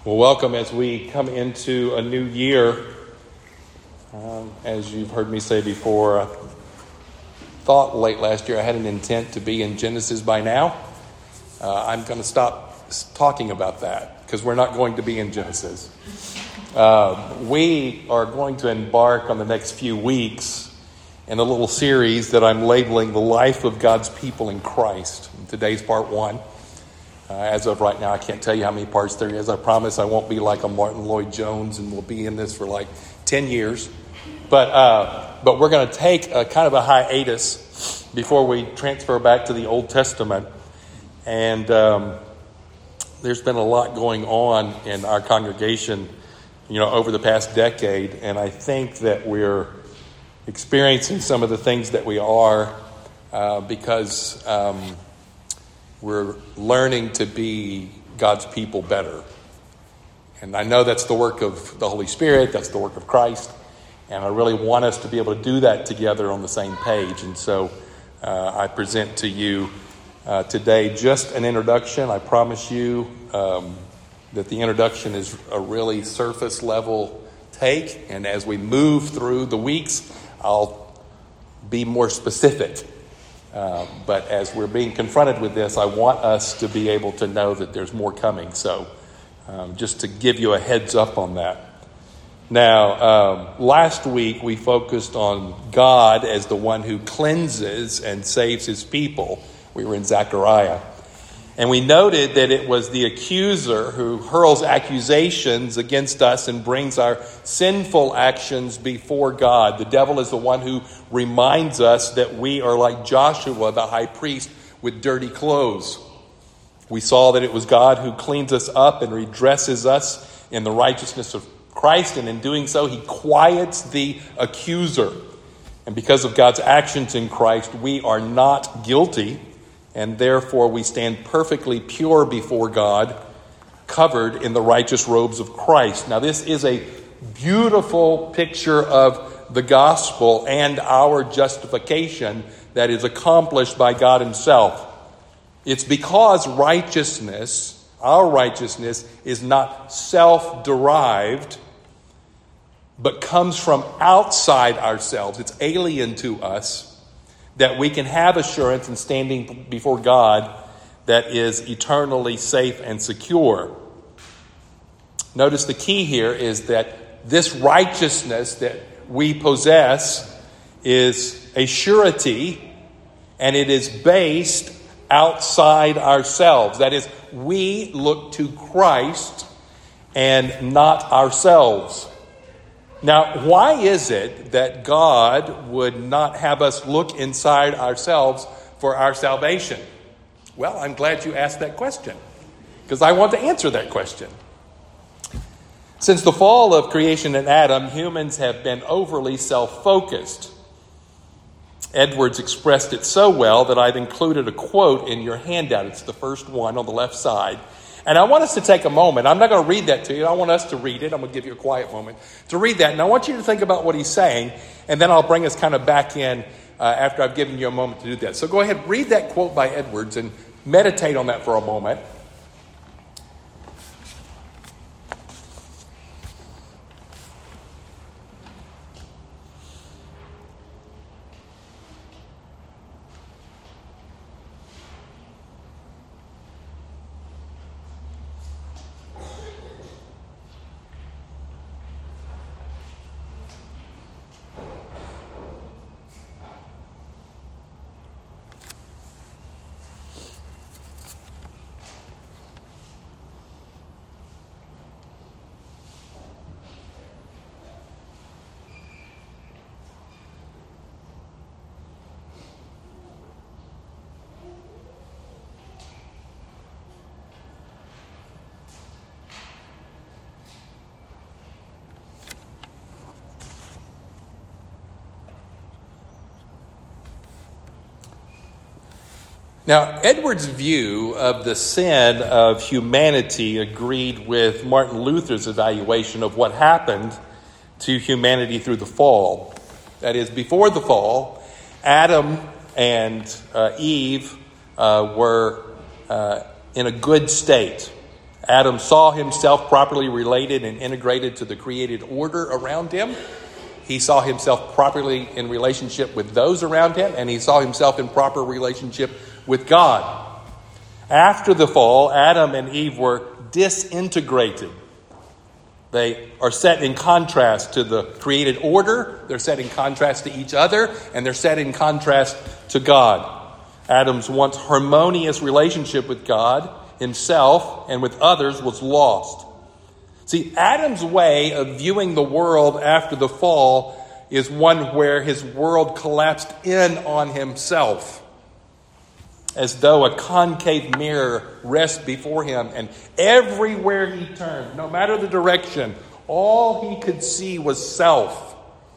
Well, welcome as we come into a new year. As you've heard me say before, I thought late last year I had an intent to be in Genesis by now. I'm going to stop talking about that because we're not going to be in Genesis. We are going to embark on the next few weeks in a little series that I'm labeling The Life of God's People in Christ. And today's part one. As of right now, I can't tell you how many parts there is. I promise I won't be like a Martin Lloyd-Jones and we'll be in this for like 10 years. But we're going to take a kind of a hiatus before we transfer back to the Old Testament. And there's been a lot going on in our congregation, over the past decade. And I think that we're experiencing some of the things that we are because we're learning to be God's people better. And I know that's the work of the Holy Spirit. That's the work of Christ. And I really want us to be able to do that together on the same page. And so I present to you today just an introduction. I promise you that the introduction is a really surface level take. And as we move through the weeks, I'll be more specific. But as we're being confronted with this, I want us to be able to know that there's more coming. So just to give you a heads up on that. Now, last week we focused on God as the one who cleanses and saves his people. We were in Zechariah. And we noted that it was the accuser who hurls accusations against us and brings our sinful actions before God. The devil is the one who reminds us that we are like Joshua, the high priest, with dirty clothes. We saw that it was God who cleans us up and redresses us in the righteousness of Christ. And in doing so, he quiets the accuser. And because of God's actions in Christ, we are not guilty. And therefore, we stand perfectly pure before God, covered in the righteous robes of Christ. Now, this is a beautiful picture of the gospel and our justification that is accomplished by God himself. It's because our righteousness, is not self-derived, but comes from outside ourselves. It's alien to us. That we can have assurance in standing before God that is eternally safe and secure. Notice the key here is that this righteousness that we possess is a surety, and it is based outside ourselves. That is, we look to Christ and not ourselves. Now, why is it that God would not have us look inside ourselves for our salvation? Well, I'm glad you asked that question, because I want to answer that question. Since the fall of creation in Adam, humans have been overly self-focused. Edwards expressed it so well that I've included a quote in your handout. It's the first one on the left side. And I want us to take a moment. I'm not going to read that to you. I want us to read it. I'm going to give you a quiet moment to read that. And I want you to think about what he's saying. And then I'll bring us kind of back in after I've given you a moment to do that. So go ahead, read that quote by Edwards and meditate on that for a moment. Now, Edwards' view of the sin of humanity agreed with Martin Luther's evaluation of what happened to humanity through the fall. That is, before the fall, Adam and Eve were in a good state. Adam saw himself properly related and integrated to the created order around him. He saw himself properly in relationship with those around him, and he saw himself in proper relationship with God. After the fall, Adam and Eve were disintegrated. They are set in contrast to the created order. They're set in contrast to each other, and they're set in contrast to God. Adam's once harmonious relationship with God, himself, and with others was lost. See, Adam's way of viewing the world after the fall is one where his world collapsed in on himself, as though a concave mirror rests before him, and everywhere he turned, no matter the direction, all he could see was self.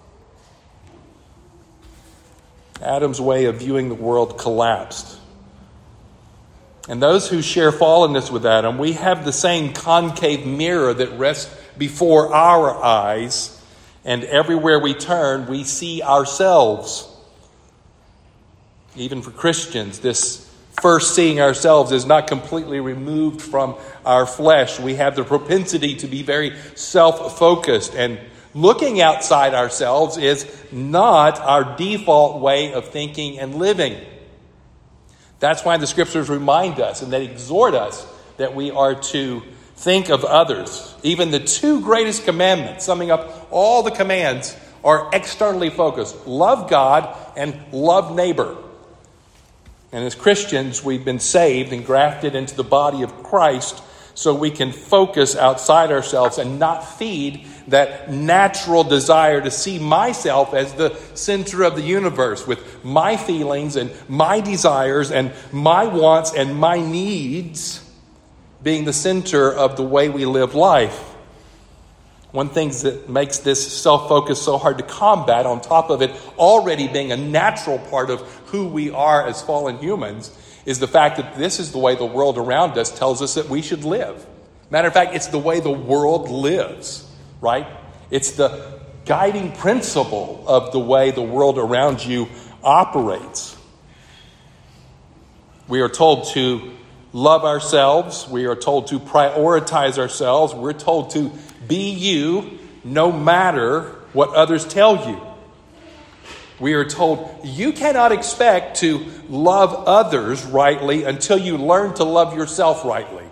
Adam's way of viewing the world collapsed. And those who share fallenness with Adam, we have the same concave mirror that rests before our eyes, and everywhere we turn, we see ourselves. Even for Christians, this first seeing ourselves is not completely removed from our flesh. We have the propensity to be very self-focused, and looking outside ourselves is not our default way of thinking and living. That's why the scriptures remind us and they exhort us that we are to think of others. Even the two greatest commandments, summing up all the commands, are externally focused. Love God and love neighbor. And as Christians, we've been saved and grafted into the body of Christ so we can focus outside ourselves and not feed that natural desire to see myself as the center of the universe, with my feelings and my desires and my wants and my needs being the center of the way we live life. One thing that makes this self-focus so hard to combat, on top of it already being a natural part of who we are as fallen humans, is the fact that this is the way the world around us tells us that we should live. Matter of fact, it's the way the world lives, right? It's the guiding principle of the way the world around you operates. We are told to love ourselves. We are told to prioritize ourselves. We're told to be you no matter what others tell you. We are told you cannot expect to love others rightly until you learn to love yourself rightly.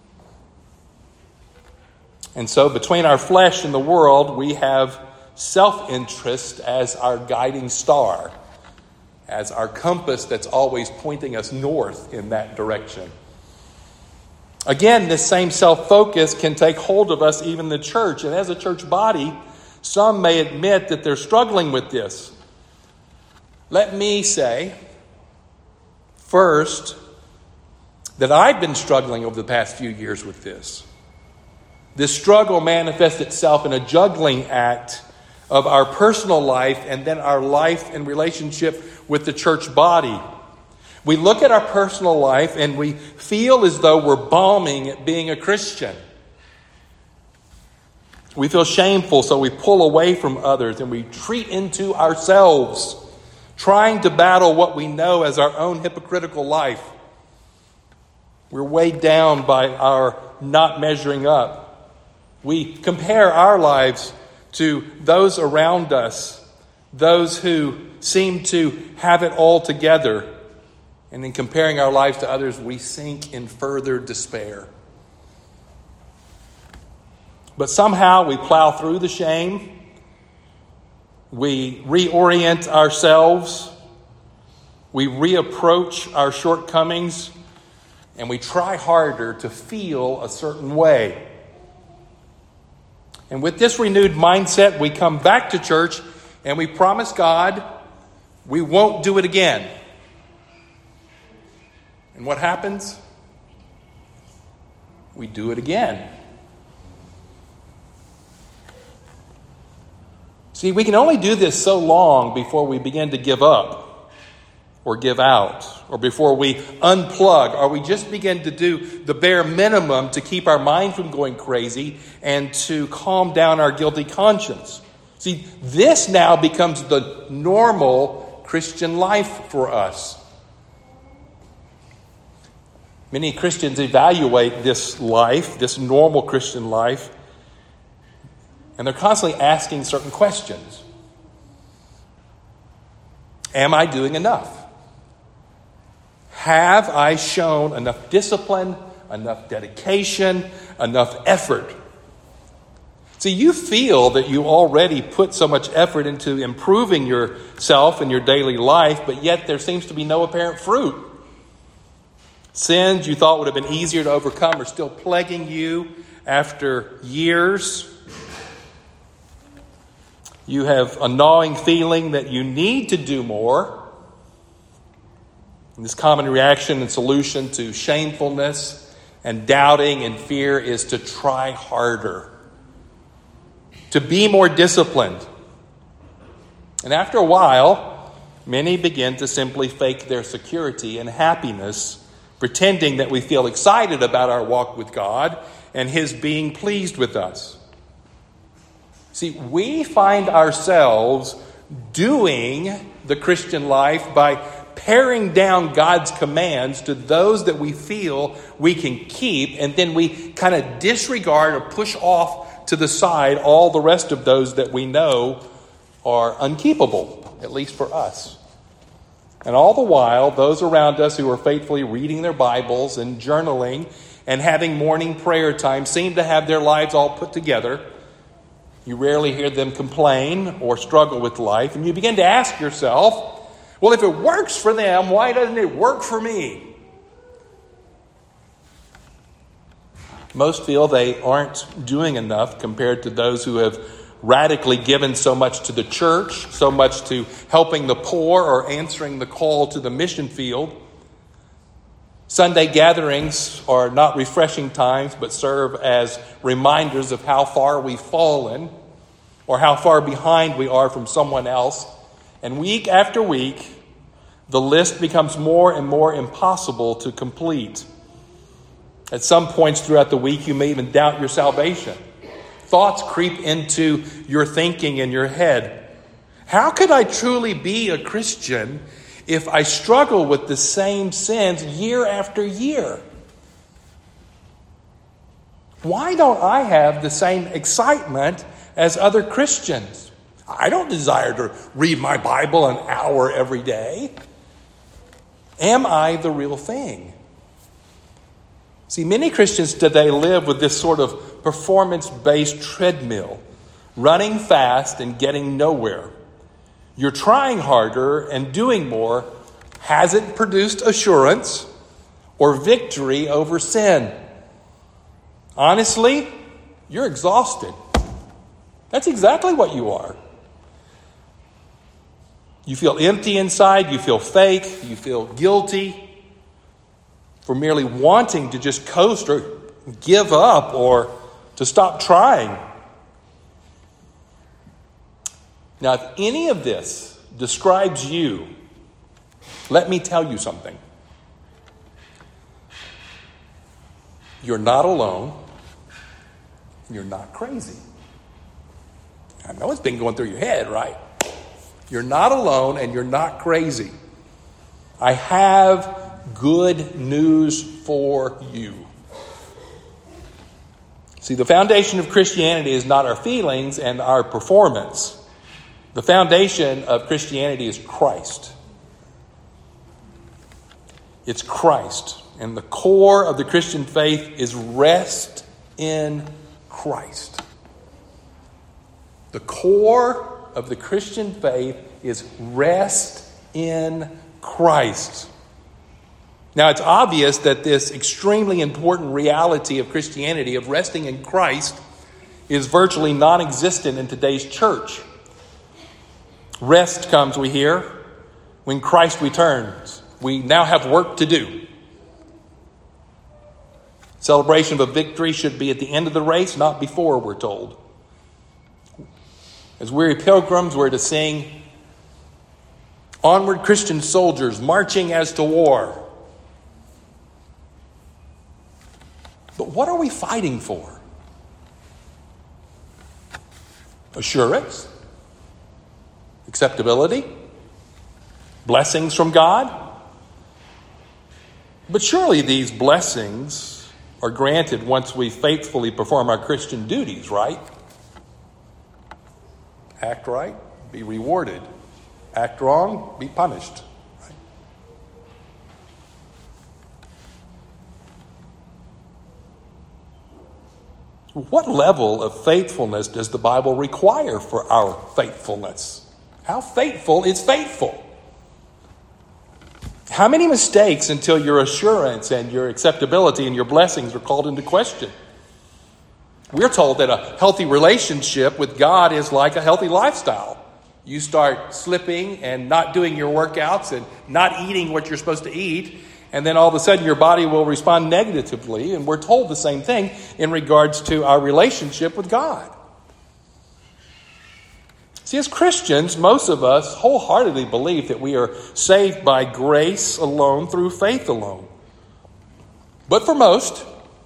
And so between our flesh and the world, we have self-interest as our guiding star, as our compass that's always pointing us north in that direction. Again, this same self-focus can take hold of us, even the church. And as a church body, some may admit that they're struggling with this. Let me say, first, that I've been struggling over the past few years with this. This struggle manifests itself in a juggling act of our personal life and then our life in relationship with the church body. We look at our personal life and we feel as though we're bombing at being a Christian. We feel shameful, so we pull away from others and we retreat into ourselves, trying to battle what we know as our own hypocritical life. We're weighed down by our not measuring up. We compare our lives to those around us, those who seem to have it all together. And in comparing our lives to others, we sink in further despair. But somehow we plow through the shame. We reorient ourselves. We reapproach our shortcomings. And we try harder to feel a certain way. And with this renewed mindset, we come back to church and we promise God we won't do it again. And what happens? We do it again. See, we can only do this so long before we begin to give up or give out, or before we unplug, or we just begin to do the bare minimum to keep our mind from going crazy and to calm down our guilty conscience. See, this now becomes the normal Christian life for us. Many Christians evaluate this life, this normal Christian life, and they're constantly asking certain questions. Am I doing enough? Have I shown enough discipline, enough dedication, enough effort? See, you feel that you already put so much effort into improving yourself and your daily life, but yet there seems to be no apparent fruit. Sins you thought would have been easier to overcome are still plaguing you after years. You have a gnawing feeling that you need to do more. And this common reaction and solution to shamefulness and doubting and fear is to try harder, to be more disciplined. And after a while, many begin to simply fake their security and happiness, pretending that we feel excited about our walk with God and His being pleased with us. See, we find ourselves doing the Christian life by paring down God's commands to those that we feel we can keep, and then we kind of disregard or push off to the side all the rest of those that we know are unkeepable, at least for us. And all the while, those around us who are faithfully reading their Bibles and journaling and having morning prayer time seem to have their lives all put together. You rarely hear them complain or struggle with life. And you begin to ask yourself, well, if it works for them, why doesn't it work for me? Most feel they aren't doing enough compared to those who have radically given so much to the church, so much to helping the poor or answering the call to the mission field. Sunday gatherings are not refreshing times, but serve as reminders of how far we've fallen or how far behind we are from someone else. And week after week, the list becomes more and more impossible to complete. At some points throughout the week, you may even doubt your salvation. Thoughts creep into your thinking and your head. How could I truly be a Christian if I struggle with the same sins year after year? Why don't I have the same excitement as other Christians? I don't desire to read my Bible an hour every day. Am I the real thing? See, many Christians today live with this sort of performance-based treadmill, running fast and getting nowhere. You're trying harder and doing more hasn't produced assurance or victory over sin. Honestly, you're exhausted. That's exactly what you are. You feel empty inside, you feel fake, you feel guilty for merely wanting to just coast or give up or to stop trying. Now, if any of this describes you, let me tell you something. You're not alone. You're not crazy. I know it's been going through your head, right? You're not alone and you're not crazy. I have good news for you. See, the foundation of Christianity is not our feelings and our performance. The foundation of Christianity is Christ. It's Christ. And the core of the Christian faith is rest in Christ. The core of the Christian faith is rest in Christ. Now, it's obvious that this extremely important reality of Christianity, of resting in Christ, is virtually non-existent in today's church. Rest comes, we hear, when Christ returns. We now have work to do. Celebration of a victory should be at the end of the race, not before, we're told. As weary pilgrims, we're to sing, "Onward, Christian soldiers, marching as to war." But what are we fighting for? Assurance? Acceptability? Blessings from God? But surely these blessings are granted once we faithfully perform our Christian duties, right? Act right, be rewarded. Act wrong, be punished. What level of faithfulness does the Bible require for our faithfulness? How faithful is faithful? How many mistakes until your assurance and your acceptability and your blessings are called into question? We're told that a healthy relationship with God is like a healthy lifestyle. You start slipping and not doing your workouts and not eating what you're supposed to eat, and then all of a sudden your body will respond negatively. And we're told the same thing in regards to our relationship with God. See, as Christians, most of us wholeheartedly believe that we are saved by grace alone through faith alone. But for most,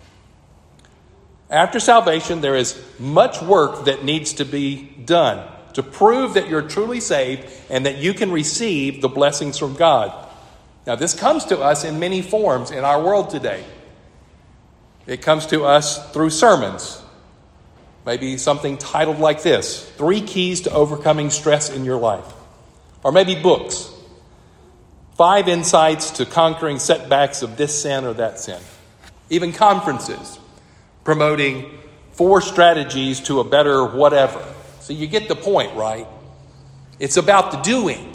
after salvation, there is much work that needs to be done to prove that you're truly saved and that you can receive the blessings from God. Now, this comes to us in many forms in our world today. It comes to us through sermons. Maybe something titled like this, 3 Keys to Overcoming Stress in Your Life. Or maybe books, 5 Insights to Conquering Setbacks of This Sin or That Sin. Even conferences promoting 4 strategies to a better whatever. So you get the point, right? It's about the doing.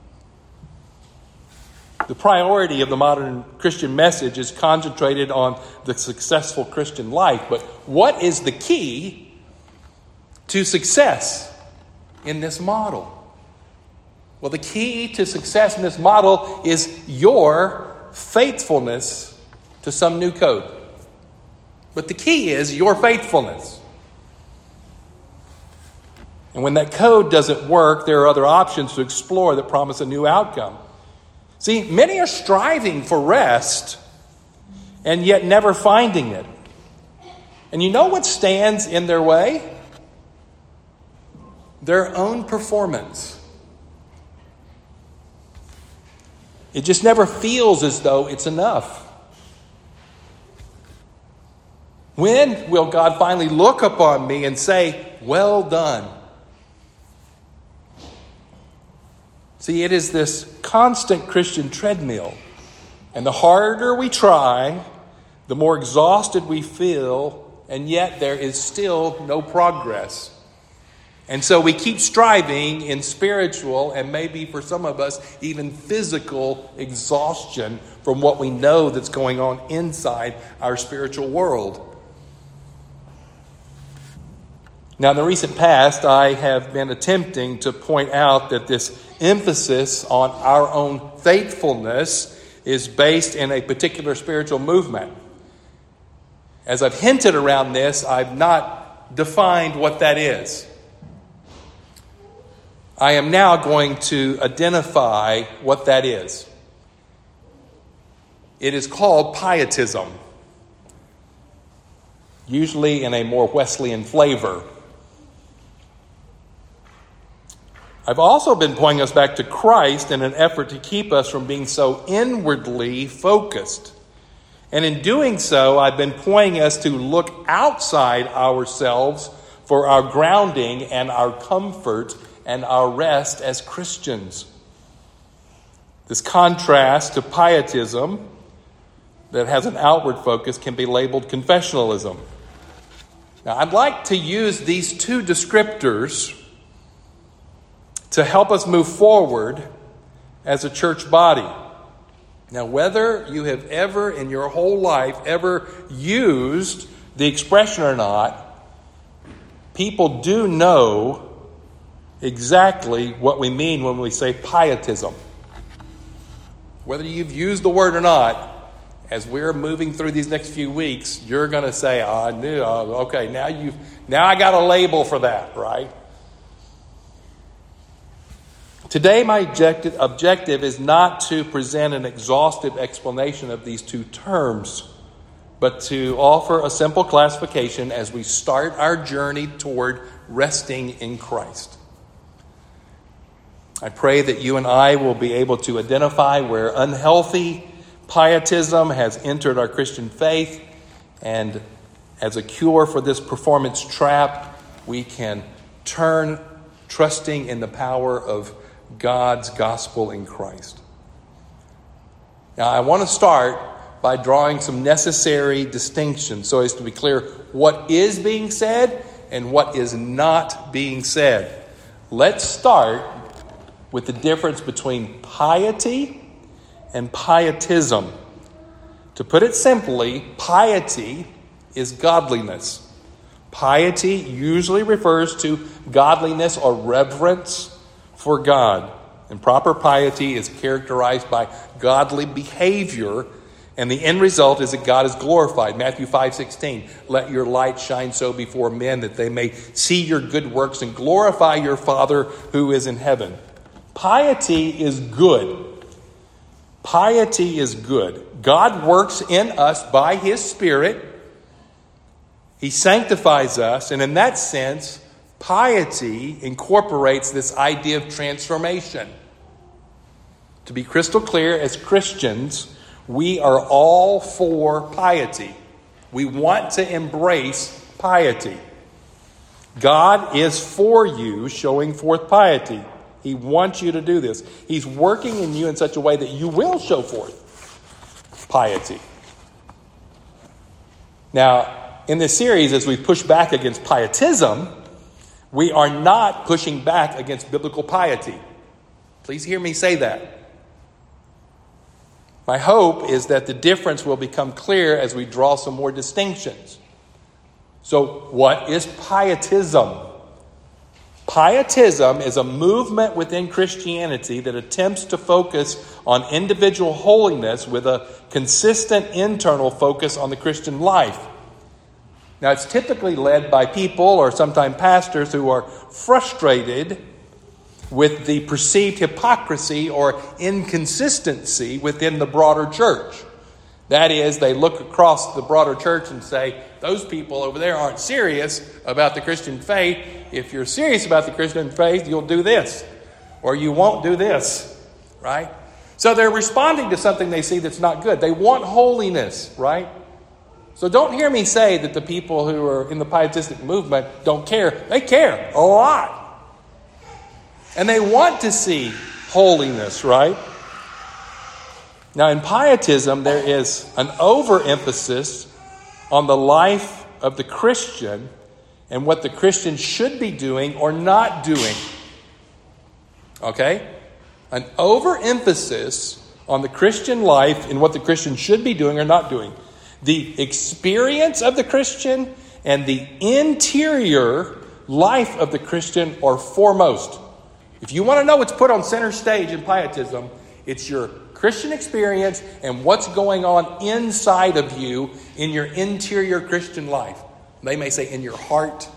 The priority of the modern Christian message is concentrated on the successful Christian life. But what is the key to success in this model? Well, the key to success in this model is your faithfulness to some new code. But the key is your faithfulness. And when that code doesn't work, there are other options to explore that promise a new outcome. See, many are striving for rest and yet never finding it. And you know what stands in their way? Their own performance. It just never feels as though it's enough. When will God finally look upon me and say, "Well done"? See, it is this constant Christian treadmill. And the harder we try, the more exhausted we feel, and yet there is still no progress. And so we keep striving in spiritual and maybe for some of us even physical exhaustion from what we know that's going on inside our spiritual world. Now, in the recent past, I have been attempting to point out that this emphasis on our own faithfulness is based in a particular spiritual movement. As I've hinted around this, I've not defined what that is. I am now going to identify what that is. It is called pietism, usually in a more Wesleyan flavor. I've also been pointing us back to Christ in an effort to keep us from being so inwardly focused. And in doing so, I've been pointing us to look outside ourselves for our grounding and our comfort and our rest as Christians. This contrast to pietism that has an outward focus can be labeled confessionalism. Now, I'd like to use these 2 descriptors to help us move forward as a church body. Now, whether you have ever in your whole life ever used the expression or not, people do know exactly what we mean when we say pietism. Whether you've used the word or not, as we're moving through these next few weeks, you're going to say, "I knew. Okay, now I got a label for that," right? Today, my objective is not to present an exhaustive explanation of these 2 terms, but to offer a simple classification as we start our journey toward resting in Christ. I pray that you and I will be able to identify where unhealthy Pietism has entered our Christian faith, and as a cure for this performance trap, we can turn trusting in the power of God's gospel in Christ. Now, I want to start by drawing some necessary distinctions so as to be clear what is being said and what is not being said. Let's start with the difference between piety and pietism. To put it simply, piety is godliness. Piety usually refers to godliness or reverence for God. And proper piety is characterized by godly behavior, and the end result is that God is glorified. Matthew 5:16, let your light shine so before men that they may see your good works and glorify your Father who is in heaven. Piety is good. Piety is good. God works in us by His Spirit. He sanctifies us, and in that sense, piety incorporates this idea of transformation. To be crystal clear, as Christians, we are all for piety. We want to embrace piety. God is for you showing forth piety. He wants you to do this. He's working in you in such a way that you will show forth piety. Now, in this series, as we push back against pietism, we are not pushing back against biblical piety. Please hear me say that. My hope is that the difference will become clear as we draw some more distinctions. So, what is pietism? Pietism is a movement within Christianity that attempts to focus on individual holiness with a consistent internal focus on the Christian life. Now, it's typically led by people or sometimes pastors who are frustrated with the perceived hypocrisy or inconsistency within the broader church. That is, they look across the broader church and say, those people over there aren't serious about the Christian faith. If you're serious about the Christian faith, you'll do this, or you won't do this, right? So they're responding to something they see that's not good. They want holiness, right? So don't hear me say that the people who are in the pietistic movement don't care. They care a lot. And they want to see holiness, right? Now, in pietism, there is an overemphasis on the life of the Christian and what the Christian should be doing or not doing. Okay? An overemphasis on the Christian life and what the Christian should be doing or not doing. The experience of the Christian and the interior life of the Christian are foremost. If you want to know what's put on center stage in pietism, it's your Christian experience and what's going on inside of you in your interior Christian life. They may say in your heart.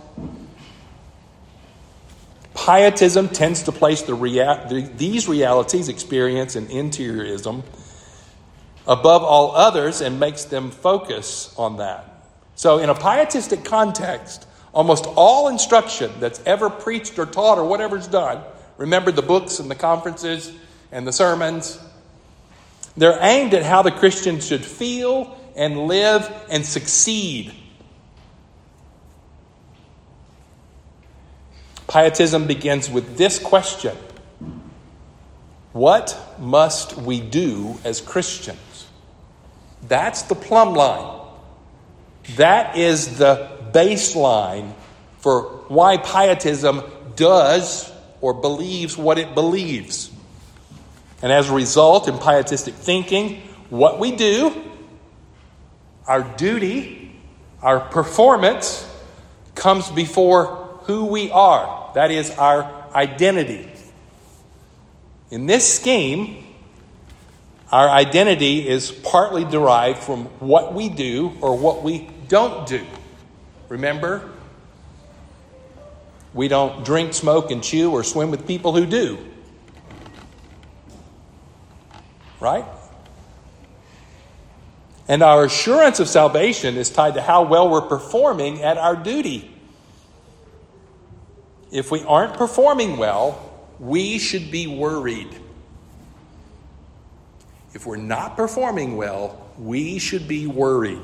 Pietism tends to place these realities, experience and interiorism, above all others and makes them focus on that. So in a pietistic context, almost all instruction that's ever preached or taught or whatever's done, remember the books and the conferences and the sermons, they're aimed at how the Christian should feel and live and succeed. Pietism begins with this question: what must we do as Christians? That's the plumb line. That is the baseline for why pietism does or believes what it believes. And as a result, in pietistic thinking, what we do, our duty, our performance, comes before who we are. That is our identity. In this scheme, our identity is partly derived from what we do or what we don't do. Remember, we don't drink, smoke, and chew or swim with people who do. Right? And our assurance of salvation is tied to how well we're performing at our duty. If we aren't performing well, we should be worried. if we're not performing well, we should be worried.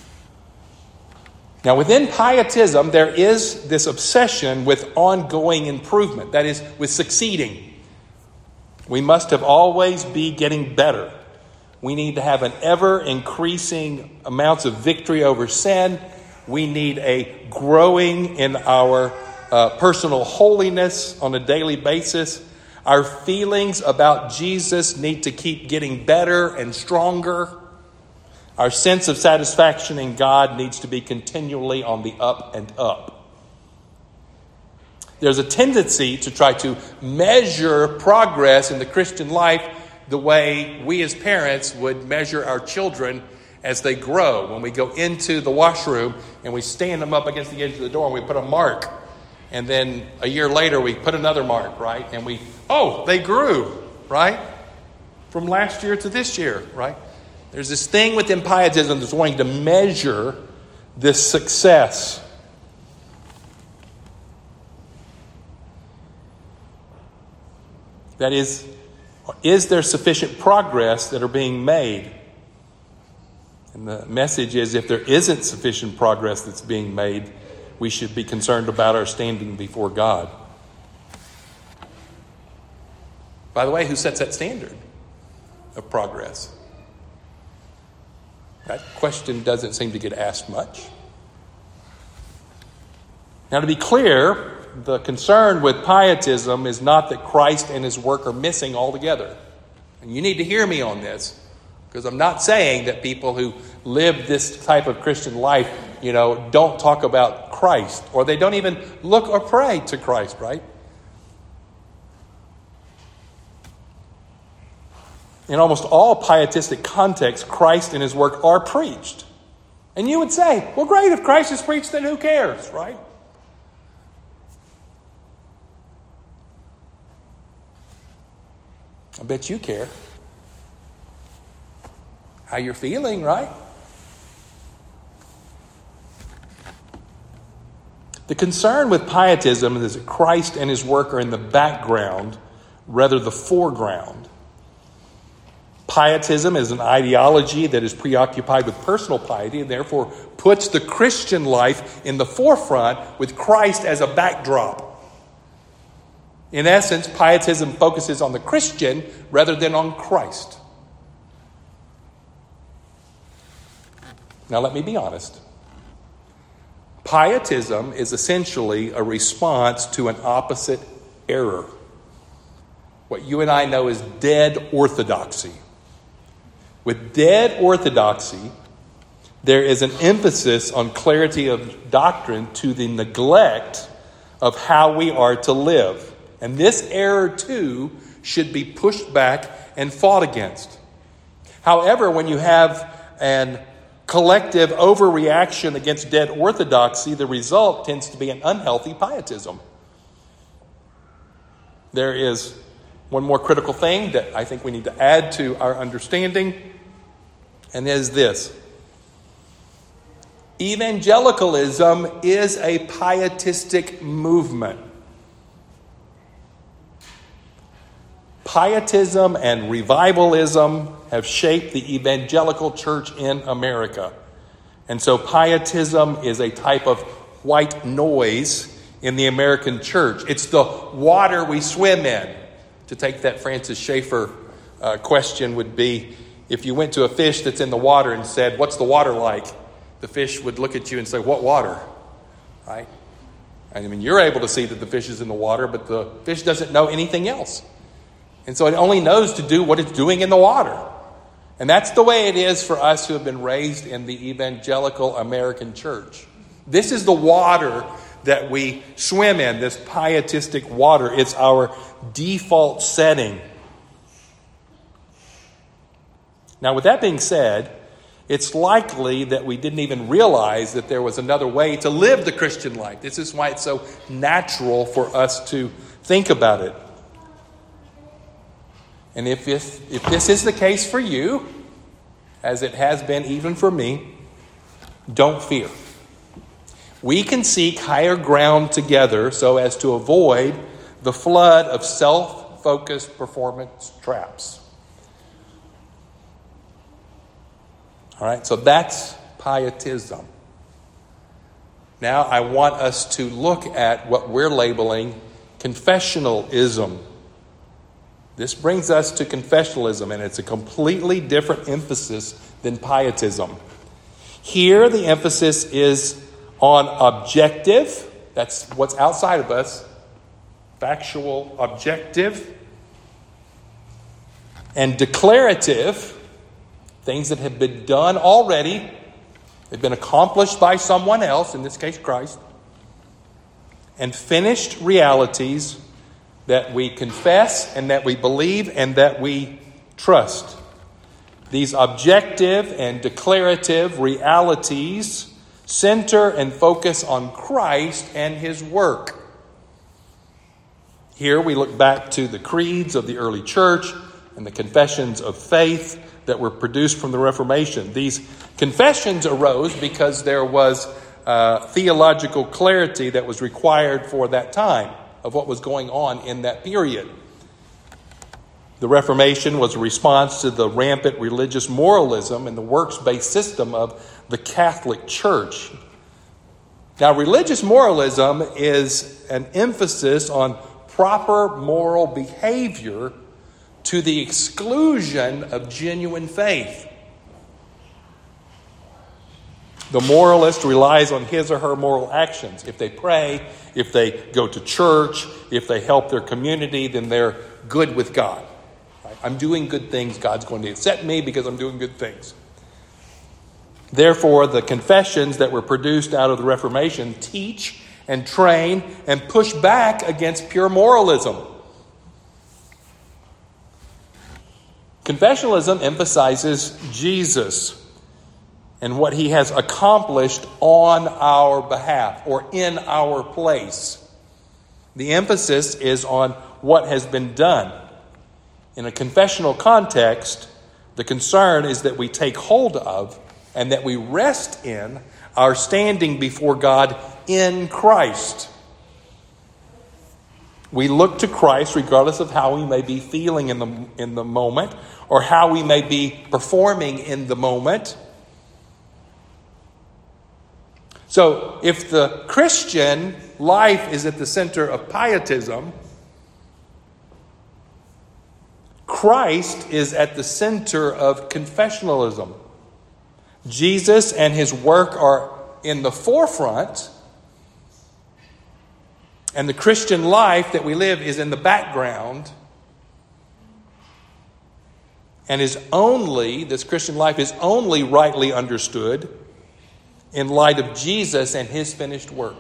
Now, within pietism, there is this obsession with ongoing improvement, that is, with succeeding. We must always be getting better. We need to have an ever-increasing amounts of victory over sin. We need a growing in our personal holiness on a daily basis. Our feelings about Jesus need to keep getting better and stronger. Our sense of satisfaction in God needs to be continually on the up and up. There's a tendency to try to measure progress in the Christian life the way we as parents would measure our children as they grow. When we go into the washroom and we stand them up against the edge of the door and we put a mark. And then a year later we put another mark, right? And they grew, right? From last year to this year, right? There's this thing within pietism that's wanting to measure this success. That is there sufficient progress that are being made? And the message is, if there isn't sufficient progress that's being made, we should be concerned about our standing before God. By the way, who sets that standard of progress? That question doesn't seem to get asked much. Now, to be clear, the concern with pietism is not that Christ and his work are missing altogether. And you need to hear me on this, because I'm not saying that people who live this type of Christian life, don't talk about Christ, or they don't even look or pray to Christ, right? In almost all pietistic contexts, Christ and his work are preached. And you would say, well, great, if Christ is preached, then who cares, right? I bet you care. How you're feeling, right? The concern with pietism is that Christ and his work are in the background, rather the foreground. Pietism is an ideology that is preoccupied with personal piety and therefore puts the Christian life in the forefront with Christ as a backdrop. In essence, pietism focuses on the Christian rather than on Christ. Now, let me be honest. Pietism is essentially a response to an opposite error. What you and I know as dead orthodoxy. With dead orthodoxy, there is an emphasis on clarity of doctrine to the neglect of how we are to live. And this error, too, should be pushed back and fought against. However, when you have an collective overreaction against dead orthodoxy, the result tends to be an unhealthy pietism. There is one more critical thing that I think we need to add to our understanding, and is this. Evangelicalism is a pietistic movement. Pietism and revivalism have shaped the evangelical church in America. And so pietism is a type of white noise in the American church. It's the water we swim in. To take that Francis Schaeffer question would be, if you went to a fish that's in the water and said, "What's the water like?" The fish would look at you and say, "What water?" Right? I mean, you're able to see that the fish is in the water, but the fish doesn't know anything else. And so it only knows to do what it's doing in the water. And that's the way it is for us who have been raised in the evangelical American church. This is the water that we swim in, this pietistic water. It's our default setting. Now, with that being said, it's likely that we didn't even realize that there was another way to live the Christian life. This is why it's so natural for us to think about it. And if this is the case for you, as it has been even for me, don't fear. We can seek higher ground together so as to avoid the flood of self-focused performance traps. All right, so that's pietism. Now I want us to look at what we're labeling confessionalism. This brings us to confessionalism, and it's a completely different emphasis than pietism. Here, the emphasis is on objective, that's what's outside of us, factual, objective, and declarative, things that have been done already, they've been accomplished by someone else, in this case Christ, and finished realities that we confess and that we believe and that we trust. These objective and declarative realities center and focus on Christ and his work. Here we look back to the creeds of the early church and the confessions of faith that were produced from the Reformation. These confessions arose because there was theological clarity that was required for that time of what was going on in that period. The Reformation was a response to the rampant religious moralism and the works-based system of the Catholic Church. Now, religious moralism is an emphasis on proper moral behavior to the exclusion of genuine faith. The moralist relies on his or her moral actions. If they pray, if they go to church, if they help their community, then they're good with God. Right? I'm doing good things. God's going to accept me because I'm doing good things. Therefore, the confessions that were produced out of the Reformation teach and train and push back against pure moralism. Confessionalism emphasizes Jesus and what he has accomplished on our behalf or in our place. The emphasis is on what has been done. In a confessional context, the concern is that we take hold of and that we rest in our standing before God in Christ. We look to Christ regardless of how we may be feeling in the moment or how we may be performing in the moment. So if the Christian life is at the center of pietism, Christ is at the center of confessionalism. Jesus and his work are in the forefront, and the Christian life that we live is in the background. And this Christian life is only rightly understood in light of Jesus and his finished work.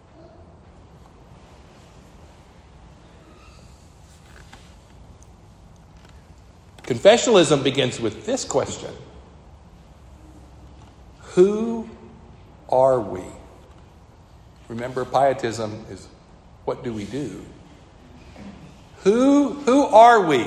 Confessionalism begins with this question: who are we? Remember, pietism is what do we do? Who are we?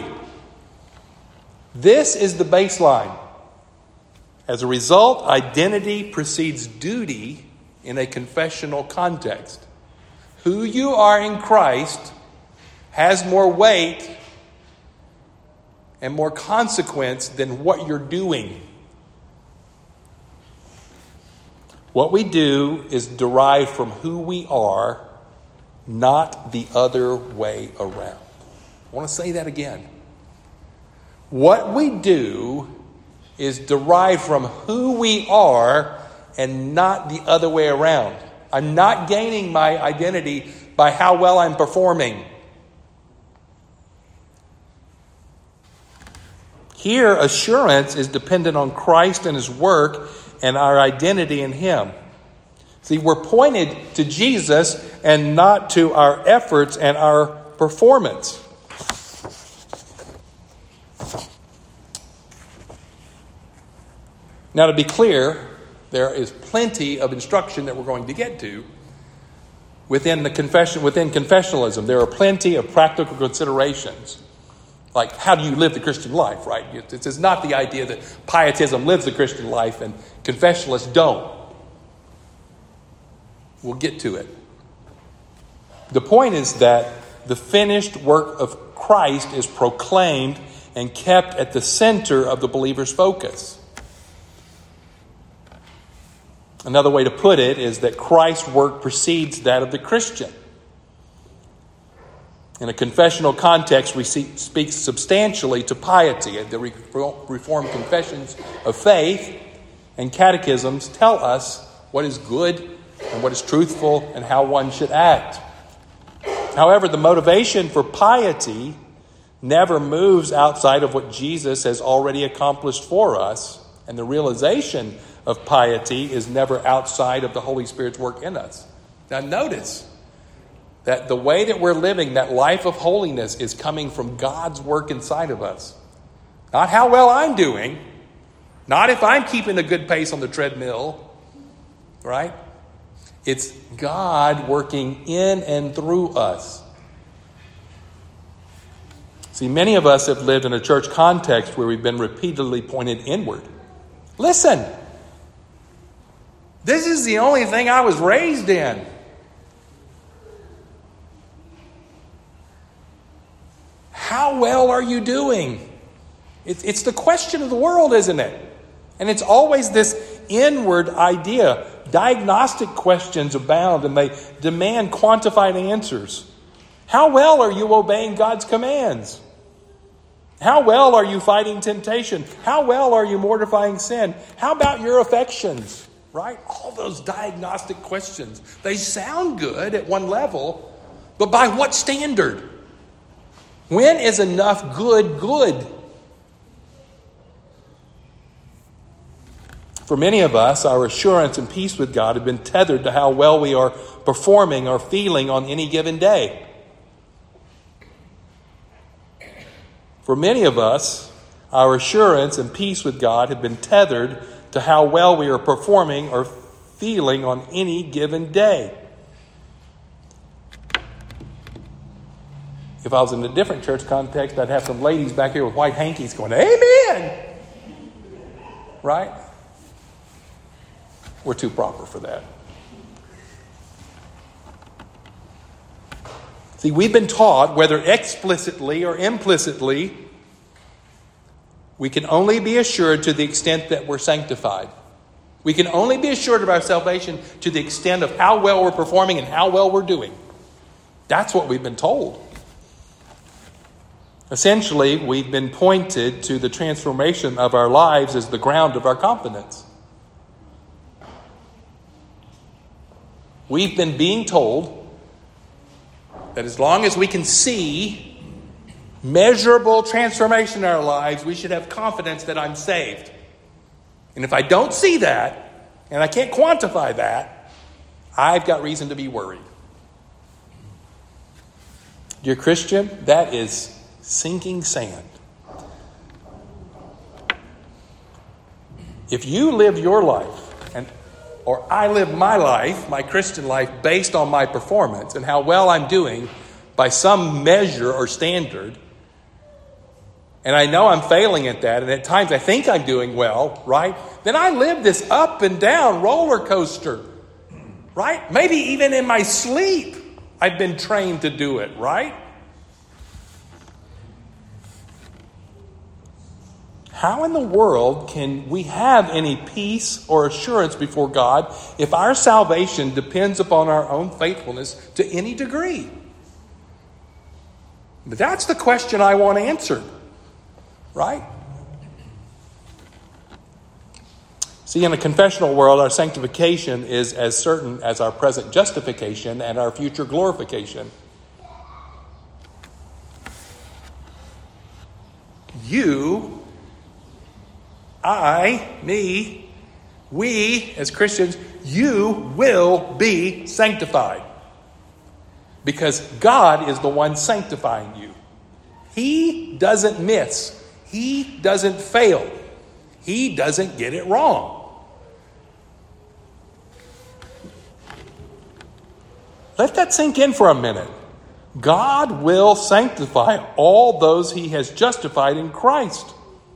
This is the baseline. As a result, identity precedes duty in a confessional context. Who you are in Christ has more weight and more consequence than what you're doing. What we do is derived from who we are, not the other way around. I want to say that again. What we do is derived from who we are and not the other way around. I'm not gaining my identity by how well I'm performing. Here, assurance is dependent on Christ and his work and our identity in him. See, we're pointed to Jesus and not to our efforts and our performance. Now, to be clear, there is plenty of instruction that we're going to get to within confessionalism. There are plenty of practical considerations. Like, how do you live the Christian life, right? It's not the idea that pietism lives the Christian life and confessionalists don't. We'll get to it. The point is that the finished work of Christ is proclaimed and kept at the center of the believer's focus. Another way to put it is that Christ's work precedes that of the Christian. In a confessional context, we speak substantially to piety. The Reformed confessions of faith and catechisms tell us what is good and what is truthful and how one should act. However, the motivation for piety never moves outside of what Jesus has already accomplished for us, and the realization of piety is never outside of the Holy Spirit's work in us. Now notice that the way that we're living, that life of holiness, is coming from God's work inside of us. Not how well I'm doing, not if I'm keeping a good pace on the treadmill, right? It's God working in and through us. See, many of us have lived in a church context where we've been repeatedly pointed inward. Listen, this is the only thing I was raised in. How well are you doing? It's the question of the world, isn't it? And it's always this inward idea. Diagnostic questions abound and they demand quantified answers. How well are you obeying God's commands? How well are you fighting temptation? How well are you mortifying sin? How about your affections? Right? All those diagnostic questions. They sound good at one level, but by what standard? When is enough good? For many of us, our assurance and peace with God have been tethered to how well we are performing or feeling on any given day. For many of us, our assurance and peace with God have been tethered to how well we are performing or feeling on any given day. If I was in a different church context, I'd have some ladies back here with white hankies going, "Amen!" Right? We're too proper for that. See, we've been taught, whether explicitly or implicitly, we can only be assured to the extent that we're sanctified. We can only be assured of our salvation to the extent of how well we're performing and how well we're doing. That's what we've been told. Essentially, we've been pointed to the transformation of our lives as the ground of our confidence. We've been being told that as long as we can see measurable transformation in our lives, we should have confidence that I'm saved. And if I don't see that, and I can't quantify that, I've got reason to be worried. Dear Christian, that is sinking sand. If you live your life, or I live my life, my Christian life, based on my performance and how well I'm doing by some measure or standard, and I know I'm failing at that, and at times I think I'm doing well, right? Then I live this up and down roller coaster, right? Maybe even in my sleep, I've been trained to do it, right? How in the world can we have any peace or assurance before God if our salvation depends upon our own faithfulness to any degree? But that's the question I want answered, right? See, in a confessional world, our sanctification is as certain as our present justification and our future glorification. You, I, me, we as Christians, you will be sanctified. Because God is the one sanctifying you. He doesn't miss. He doesn't fail. He doesn't get it wrong. Let that sink in for a minute. God will sanctify all those he has justified in Christ.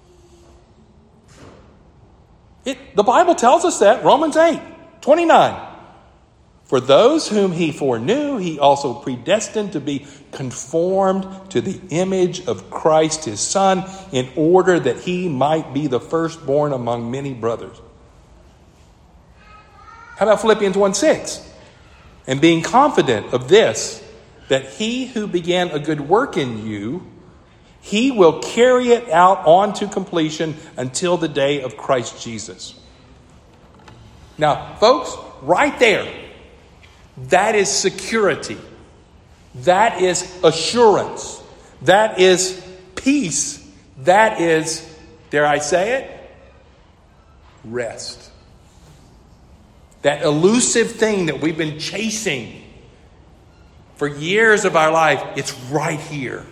The Bible tells us that, Romans 8:29. For those whom he foreknew, he also predestined to be conformed to the image of Christ his Son, in order that he might be the firstborn among many brothers. How about Philippians 1:6? And being confident of this, that he who began a good work in you, he will carry it out on to completion until the day of Christ Jesus. Now, folks, right there, that is security. That is assurance. That is peace. That is, dare I say it, rest. That elusive thing that we've been chasing for years of our life, it's right here.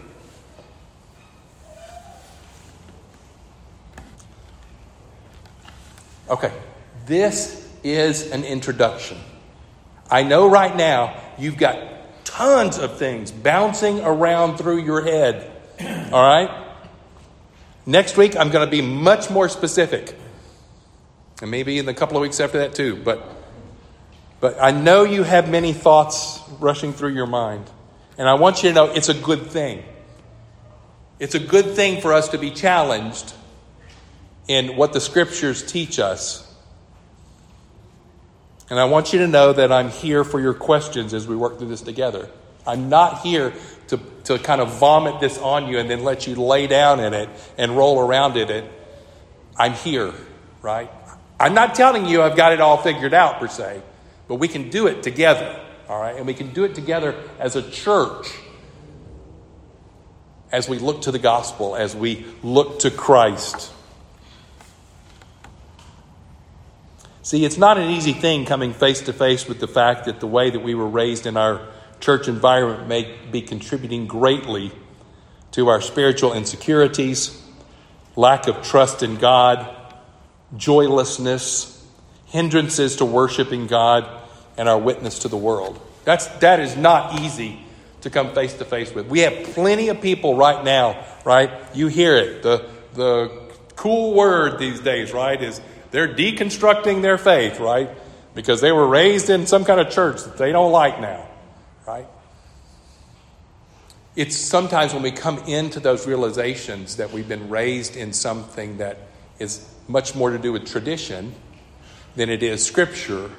Okay, this is an introduction. I know right now you've got tons of things bouncing around through your head. All right? Next week, I'm going to be much more specific. And maybe in a couple of weeks after that too. But I know you have many thoughts rushing through your mind. And I want you to know it's a good thing. It's a good thing for us to be challenged in what the Scriptures teach us. And I want you to know that I'm here for your questions as we work through this together. I'm not here to kind of vomit this on you and then let you lay down in it and roll around in it. I'm here, right? I'm not telling you I've got it all figured out per se, but we can do it together, all right? And we can do it together as a church as we look to the gospel, as we look to Christ. See, it's not an easy thing coming face to face with the fact that the way that we were raised in our church environment may be contributing greatly to our spiritual insecurities, lack of trust in God, joylessness, hindrances to worshiping God, and our witness to the world. That is not easy to come face to face with. We have plenty of people right now, right? You hear it. The cool word these days, right, is they're deconstructing their faith, right? Because they were raised in some kind of church that they don't like now, right? It's sometimes when we come into those realizations that we've been raised in something that is much more to do with tradition than it is Scripture,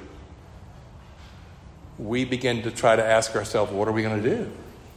we begin to try to ask ourselves, what are we going to do?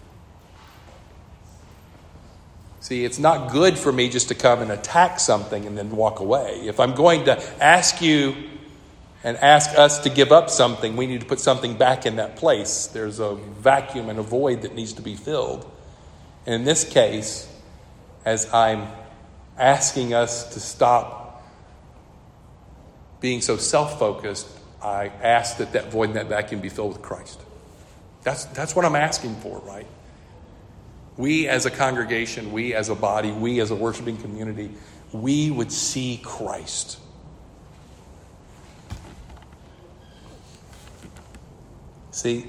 See, it's not good for me just to come and attack something and then walk away. If I'm going to ask you and ask us to give up something, we need to put something back in that place. There's a vacuum and a void that needs to be filled. And in this case, as I'm asking us to stop being so self-focused, I ask that void and that vacuum be filled with Christ. That's what I'm asking for, right? We as a congregation, we as a body, we as a worshiping community, we would see Christ. See,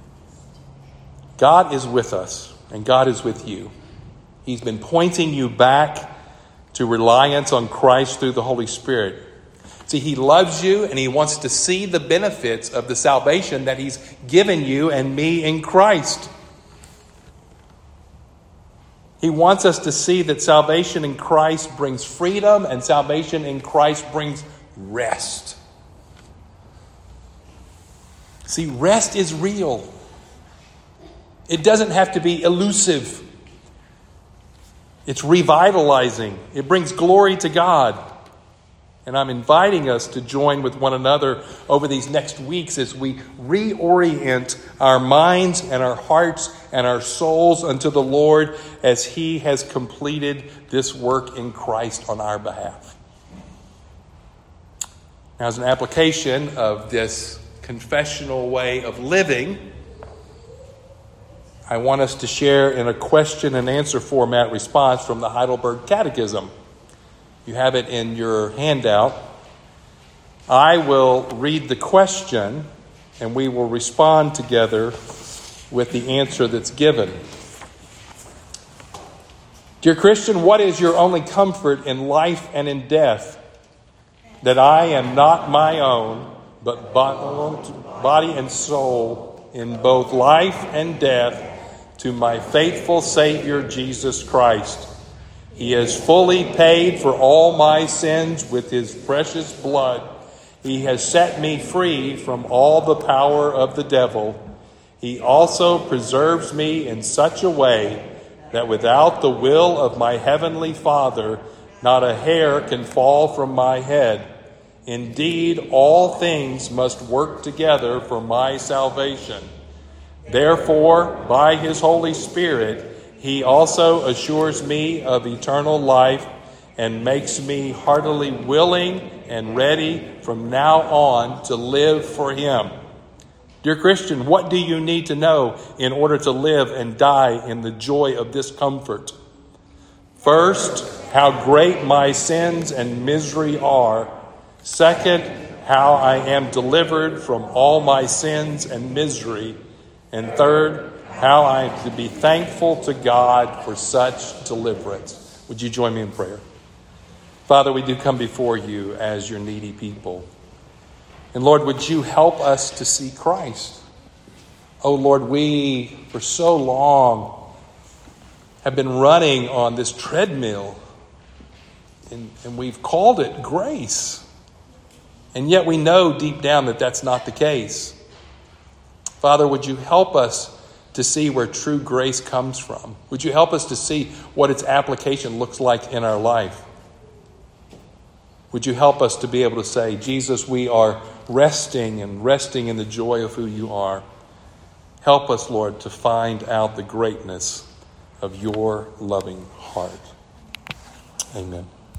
God is with us and God is with you. He's been pointing you back to reliance on Christ through the Holy Spirit. See, He loves you and He wants to see the benefits of the salvation that He's given you and me in Christ. He wants us to see that salvation in Christ brings freedom and salvation in Christ brings rest. See, rest is real. It doesn't have to be elusive. It's revitalizing. It brings glory to God. And I'm inviting us to join with one another over these next weeks as we reorient our minds and our hearts and our souls unto the Lord as He has completed this work in Christ on our behalf. Now, as an application of this confessional way of living, I want us to share in a question and answer format response from the Heidelberg Catechism. You have it in your handout. I will read the question and we will respond together with the answer that's given. Dear Christian, what is your only comfort in life and in death? That I am not my own, but body and soul in both life and death to my faithful Savior Jesus Christ. He has fully paid for all my sins with His precious blood. He has set me free from all the power of the devil. He also preserves me in such a way that without the will of my heavenly Father, not a hair can fall from my head. Indeed, all things must work together for my salvation. Therefore, by his Holy Spirit, he also assures me of eternal life and makes me heartily willing and ready from now on to live for him. Dear Christian, what do you need to know in order to live and die in the joy of this comfort? First, how great my sins and misery are. Second, how I am delivered from all my sins and misery. And third, how I am to be thankful to God for such deliverance. Would you join me in prayer? Father, we do come before you as your needy people. And Lord, would you help us to see Christ? Oh Lord, we for so long have been running on this treadmill and we've called it grace. And yet we know deep down that that's not the case. Father, would you help us to see where true grace comes from? Would you help us to see what its application looks like in our life? Would you help us to be able to say, Jesus, we are resting in the joy of who you are. Help us, Lord, to find out the greatness of your loving heart. Amen.